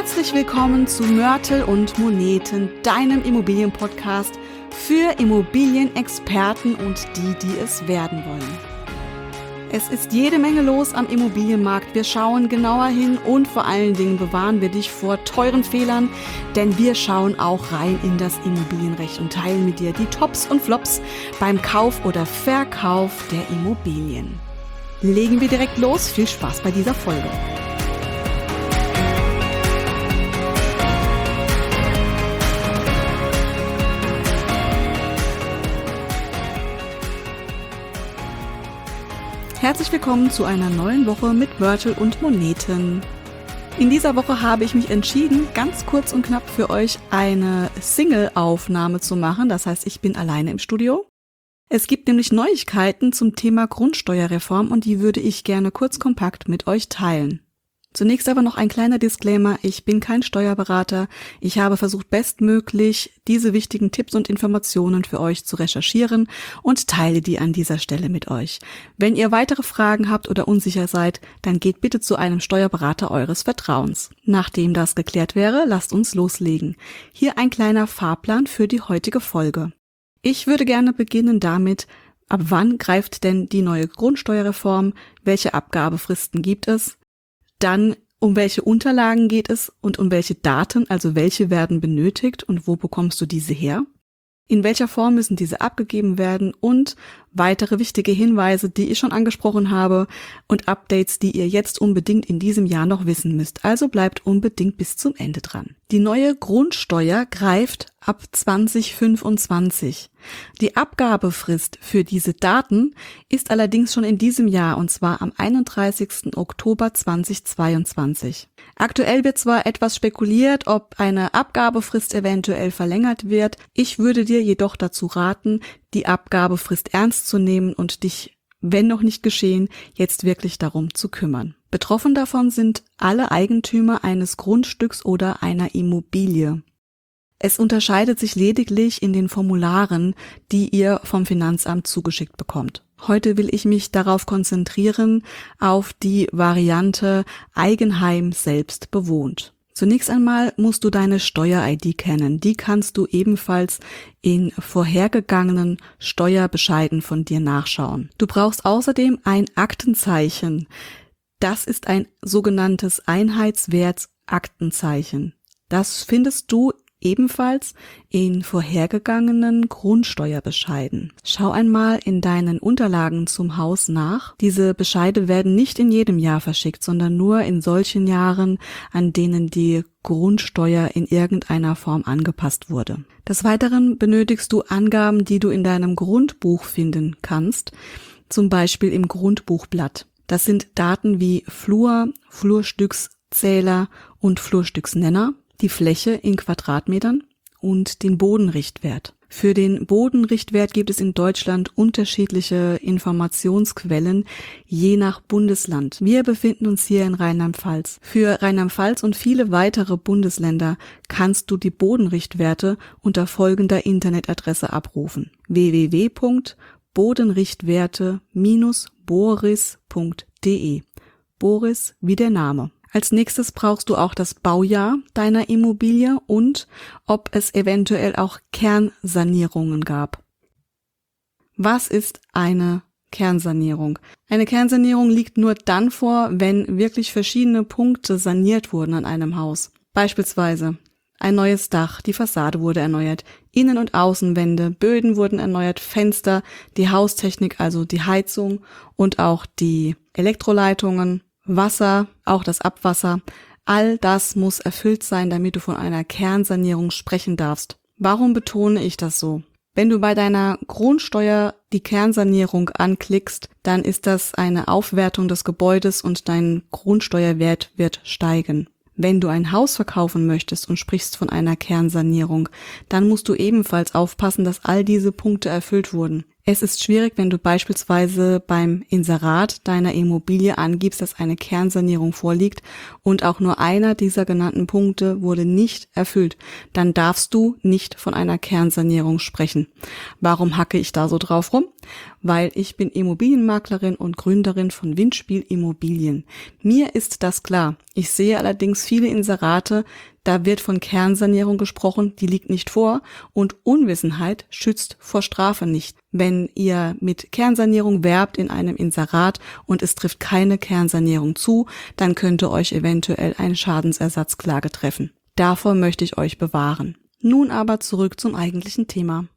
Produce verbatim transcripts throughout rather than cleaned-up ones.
Herzlich willkommen zu Mörtel und Moneten, deinem Immobilienpodcast für Immobilienexperten und die, die es werden wollen. Es ist jede Menge los am Immobilienmarkt. Wir schauen genauer hin und vor allen Dingen bewahren wir dich vor teuren Fehlern, denn wir schauen auch rein in das Immobilienrecht und teilen mit dir die Tops und Flops beim Kauf oder Verkauf der Immobilien. Legen wir direkt los. Viel Spaß bei dieser Folge. Herzlich willkommen zu einer neuen Woche mit Mörtel und Moneten. In dieser Woche habe ich mich entschieden, ganz kurz und knapp für euch eine Single-Aufnahme zu machen. Das heißt, ich bin alleine im Studio. Es gibt nämlich Neuigkeiten zum Thema Grundsteuerreform und die würde ich gerne kurz kompakt mit euch teilen. Zunächst aber noch ein kleiner Disclaimer, ich bin kein Steuerberater. Ich habe versucht, bestmöglich diese wichtigen Tipps und Informationen für euch zu recherchieren und teile die an dieser Stelle mit euch. Wenn ihr weitere Fragen habt oder unsicher seid, dann geht bitte zu einem Steuerberater eures Vertrauens. Nachdem das geklärt wäre, lasst uns loslegen. Hier ein kleiner Fahrplan für die heutige Folge. Ich würde gerne beginnen damit, ab wann greift denn die neue Grundsteuerreform, welche Abgabefristen gibt es? Dann, um welche Unterlagen geht es und um welche Daten, also welche werden benötigt und wo bekommst du diese her? In welcher Form müssen diese abgegeben werden und weitere wichtige Hinweise, die ich schon angesprochen habe und Updates, die ihr jetzt unbedingt in diesem Jahr noch wissen müsst. Also bleibt unbedingt bis zum Ende dran. Die neue Grundsteuer greift ab zwanzig fünfundzwanzig. Die Abgabefrist für diese Daten ist allerdings schon in diesem Jahr und zwar am einunddreißigsten Oktober zweitausendzweiundzwanzig. Aktuell wird zwar etwas spekuliert, ob eine Abgabefrist eventuell verlängert wird. Ich würde dir jedoch dazu raten, die Abgabefrist ernst zu nehmen und dich, wenn noch nicht geschehen, jetzt wirklich darum zu kümmern. Betroffen davon sind alle Eigentümer eines Grundstücks oder einer Immobilie. Es unterscheidet sich lediglich in den Formularen, die ihr vom Finanzamt zugeschickt bekommt. Heute will ich mich darauf konzentrieren, auf die Variante Eigenheim selbst bewohnt. Zunächst einmal musst du deine Steuer-I D kennen. Die kannst du ebenfalls in vorhergegangenen Steuerbescheiden von dir nachschauen. Du brauchst außerdem ein Aktenzeichen. Das ist ein sogenanntes Einheitswertsaktenzeichen. Das findest du ebenfalls in vorhergegangenen Grundsteuerbescheiden. Schau einmal in deinen Unterlagen zum Haus nach. Diese Bescheide werden nicht in jedem Jahr verschickt, sondern nur in solchen Jahren, an denen die Grundsteuer in irgendeiner Form angepasst wurde. Des Weiteren benötigst du Angaben, die du in deinem Grundbuch finden kannst, zum Beispiel im Grundbuchblatt. Das sind Daten wie Flur, Flurstückszähler und Flurstücksnenner, die Fläche in Quadratmetern und den Bodenrichtwert. Für den Bodenrichtwert gibt es in Deutschland unterschiedliche Informationsquellen, je nach Bundesland. Wir befinden uns hier in Rheinland-Pfalz. Für Rheinland-Pfalz und viele weitere Bundesländer kannst du die Bodenrichtwerte unter folgender Internetadresse abrufen: w w w punkt bodenrichtwerte Bindestrich boris punkt d e. Boris wie der Name. Als nächstes brauchst du auch das Baujahr deiner Immobilie und ob es eventuell auch Kernsanierungen gab. Was ist eine Kernsanierung? Eine Kernsanierung liegt nur dann vor, wenn wirklich verschiedene Punkte saniert wurden an einem Haus. Beispielsweise ein neues Dach, die Fassade wurde erneuert, Innen- und Außenwände, Böden wurden erneuert, Fenster, die Haustechnik, also die Heizung und auch die Elektroleitungen, Wasser, auch das Abwasser, all das muss erfüllt sein, damit du von einer Kernsanierung sprechen darfst. Warum betone ich das so? Wenn du bei deiner Grundsteuer die Kernsanierung anklickst, dann ist das eine Aufwertung des Gebäudes und dein Grundsteuerwert wird steigen. Wenn du ein Haus verkaufen möchtest und sprichst von einer Kernsanierung, dann musst du ebenfalls aufpassen, dass all diese Punkte erfüllt wurden. Es ist schwierig, wenn du beispielsweise beim Inserat deiner Immobilie angibst, dass eine Kernsanierung vorliegt und auch nur einer dieser genannten Punkte wurde nicht erfüllt. Dann darfst du nicht von einer Kernsanierung sprechen. Warum hacke ich da so drauf rum? Weil ich bin Immobilienmaklerin und Gründerin von Windspiel Immobilien. Mir ist das klar. Ich sehe allerdings viele Inserate, da wird von Kernsanierung gesprochen, die liegt nicht vor und Unwissenheit schützt vor Strafe nicht. Wenn ihr mit Kernsanierung werbt in einem Inserat und es trifft keine Kernsanierung zu, dann könnte euch eventuell eine Schadensersatzklage treffen. Davor möchte ich euch bewahren. Nun aber zurück zum eigentlichen Thema.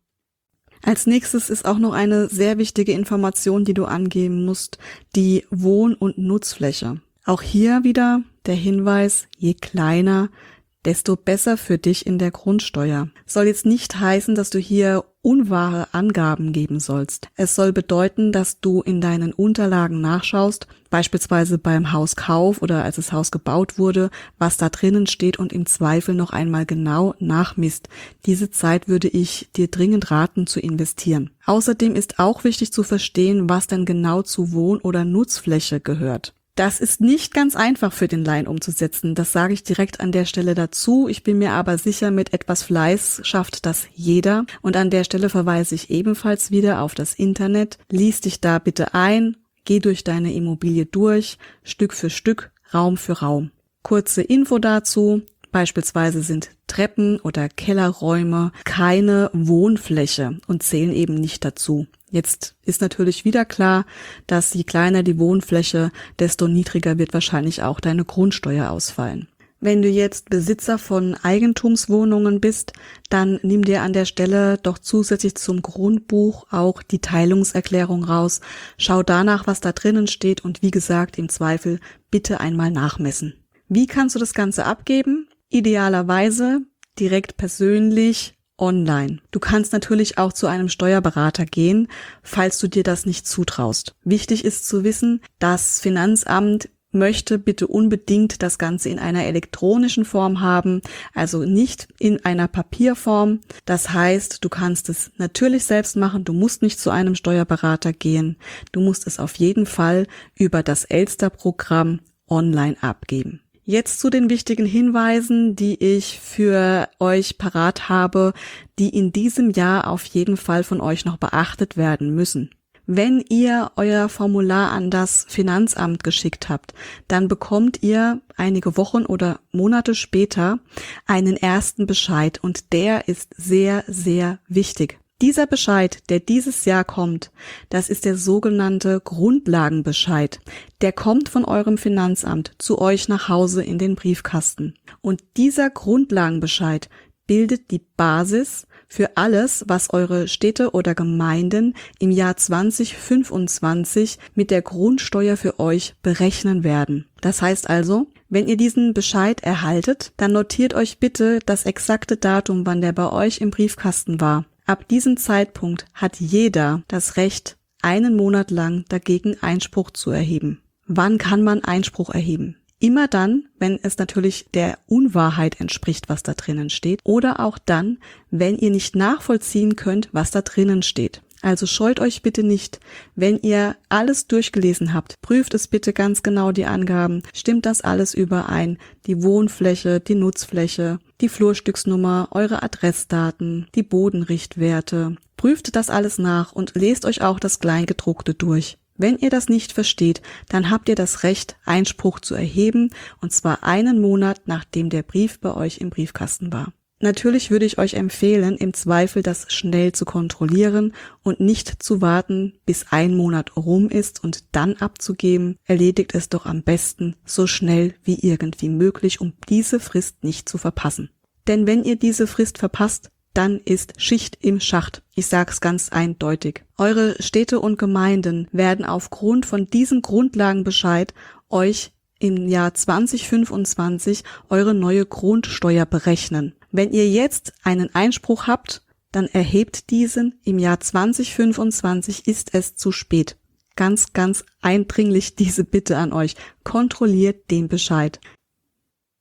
Als nächstes ist auch noch eine sehr wichtige Information, die du angeben musst, die Wohn- und Nutzfläche. Auch hier wieder der Hinweis, je kleiner, desto besser für dich in der Grundsteuer. Soll jetzt nicht heißen, dass du hier unwahre Angaben geben sollst. Es soll bedeuten, dass du in deinen Unterlagen nachschaust, beispielsweise beim Hauskauf oder als das Haus gebaut wurde, was da drinnen steht und im Zweifel noch einmal genau nachmisst. Diese Zeit würde ich dir dringend raten zu investieren. Außerdem ist auch wichtig zu verstehen, was denn genau zu Wohn- oder Nutzfläche gehört. Das ist nicht ganz einfach für den Laien umzusetzen, das sage ich direkt an der Stelle dazu. Ich bin mir aber sicher, mit etwas Fleiß schafft das jeder. Und an der Stelle verweise ich ebenfalls wieder auf das Internet. Lies dich da bitte ein, geh durch deine Immobilie durch, Stück für Stück, Raum für Raum. Kurze Info dazu. Beispielsweise sind Treppen oder Kellerräume keine Wohnfläche und zählen eben nicht dazu. Jetzt ist natürlich wieder klar, dass je kleiner die Wohnfläche, desto niedriger wird wahrscheinlich auch deine Grundsteuer ausfallen. Wenn du jetzt Besitzer von Eigentumswohnungen bist, dann nimm dir an der Stelle doch zusätzlich zum Grundbuch auch die Teilungserklärung raus. Schau danach, was da drinnen steht und wie gesagt, im Zweifel bitte einmal nachmessen. Wie kannst du das Ganze abgeben? Idealerweise direkt persönlich online. Du kannst natürlich auch zu einem Steuerberater gehen, falls du dir das nicht zutraust. Wichtig ist zu wissen, das Finanzamt möchte bitte unbedingt das Ganze in einer elektronischen Form haben, also nicht in einer Papierform. Das heißt, du kannst es natürlich selbst machen, du musst nicht zu einem Steuerberater gehen. Du musst es auf jeden Fall über das Elster-Programm online abgeben. Jetzt zu den wichtigen Hinweisen, die ich für euch parat habe, die in diesem Jahr auf jeden Fall von euch noch beachtet werden müssen. Wenn ihr euer Formular an das Finanzamt geschickt habt, dann bekommt ihr einige Wochen oder Monate später einen ersten Bescheid und der ist sehr, sehr wichtig. Dieser Bescheid, der dieses Jahr kommt, das ist der sogenannte Grundlagenbescheid. Der kommt von eurem Finanzamt zu euch nach Hause in den Briefkasten. Und dieser Grundlagenbescheid bildet die Basis für alles, was eure Städte oder Gemeinden im Jahr zwanzig fünfundzwanzig mit der Grundsteuer für euch berechnen werden. Das heißt also, wenn ihr diesen Bescheid erhaltet, dann notiert euch bitte das exakte Datum, wann der bei euch im Briefkasten war. Ab diesem Zeitpunkt hat jeder das Recht, einen Monat lang dagegen Einspruch zu erheben. Wann kann man Einspruch erheben? Immer dann, wenn es natürlich der Unwahrheit entspricht, was da drinnen steht, oder auch dann, wenn ihr nicht nachvollziehen könnt, was da drinnen steht. Also scheut euch bitte nicht, wenn ihr alles durchgelesen habt, prüft es bitte ganz genau die Angaben, stimmt das alles überein, die Wohnfläche, die Nutzfläche, die Flurstücksnummer, eure Adressdaten, die Bodenrichtwerte, prüft das alles nach und lest euch auch das Kleingedruckte durch. Wenn ihr das nicht versteht, dann habt ihr das Recht, Einspruch zu erheben, und zwar einen Monat, nachdem der Brief bei euch im Briefkasten war. Natürlich würde ich euch empfehlen, im Zweifel das schnell zu kontrollieren und nicht zu warten, bis ein Monat rum ist und dann abzugeben. Erledigt es doch am besten so schnell wie irgendwie möglich, um diese Frist nicht zu verpassen. Denn wenn ihr diese Frist verpasst, dann ist Schicht im Schacht. Ich sag's ganz eindeutig. Eure Städte und Gemeinden werden aufgrund von diesem Grundlagenbescheid euch im Jahr zwanzig fünfundzwanzig eure neue Grundsteuer berechnen. Wenn ihr jetzt einen Einspruch habt, dann erhebt diesen. Im Jahr zwanzig fünfundzwanzig ist es zu spät. Ganz, ganz eindringlich diese Bitte an euch. Kontrolliert den Bescheid.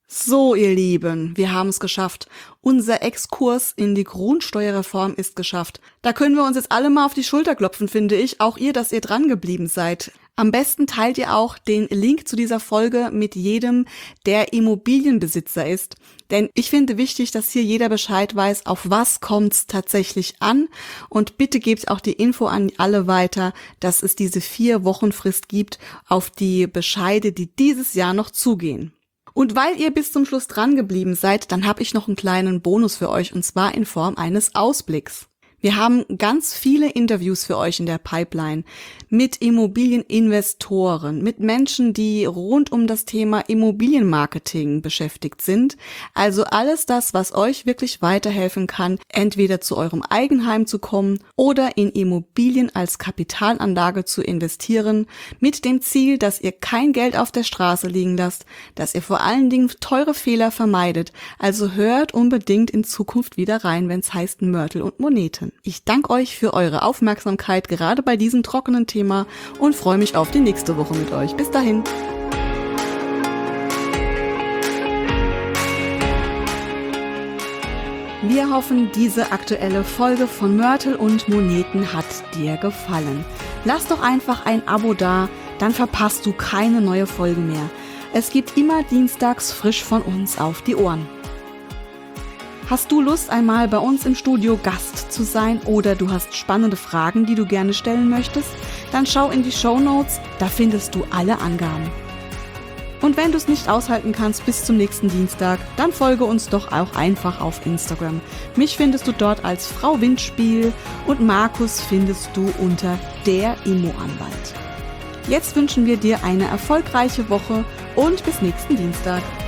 So, ihr Lieben, wir haben es geschafft. Unser Exkurs in die Grundsteuerreform ist geschafft. Da können wir uns jetzt alle mal auf die Schulter klopfen, finde ich. Auch ihr, dass ihr dran geblieben seid. Am besten teilt ihr auch den Link zu dieser Folge mit jedem, der Immobilienbesitzer ist. Denn ich finde wichtig, dass hier jeder Bescheid weiß, auf was kommt's tatsächlich an. Und bitte gebt auch die Info an alle weiter, dass es diese vier Wochen Frist gibt auf die Bescheide, die dieses Jahr noch zugehen. Und weil ihr bis zum Schluss dran geblieben seid, dann habe ich noch einen kleinen Bonus für euch, und zwar in Form eines Ausblicks. Wir haben ganz viele Interviews für euch in der Pipeline mit Immobilieninvestoren, mit Menschen, die rund um das Thema Immobilienmarketing beschäftigt sind. Also alles das, was euch wirklich weiterhelfen kann, entweder zu eurem Eigenheim zu kommen oder in Immobilien als Kapitalanlage zu investieren, mit dem Ziel, dass ihr kein Geld auf der Straße liegen lasst, dass ihr vor allen Dingen teure Fehler vermeidet. Also hört unbedingt in Zukunft wieder rein, wenn es heißt Mörtel und Moneten. Ich danke euch für eure Aufmerksamkeit, gerade bei diesem trockenen Thema, und freue mich auf die nächste Woche mit euch. Bis dahin. Wir hoffen, diese aktuelle Folge von Mörtel und Moneten hat dir gefallen. Lass doch einfach ein Abo da, dann verpasst du keine neue Folge mehr. Es gibt immer dienstags frisch von uns auf die Ohren. Hast du Lust, einmal bei uns im Studio Gast zu sein, oder du hast spannende Fragen, die du gerne stellen möchtest? Dann schau in die Shownotes, da findest du alle Angaben. Und wenn du es nicht aushalten kannst bis zum nächsten Dienstag, dann folge uns doch auch einfach auf Instagram. Mich findest du dort als Frau Windspiel und Markus findest du unter der Immo-Anwalt. Jetzt wünschen wir dir eine erfolgreiche Woche und bis nächsten Dienstag.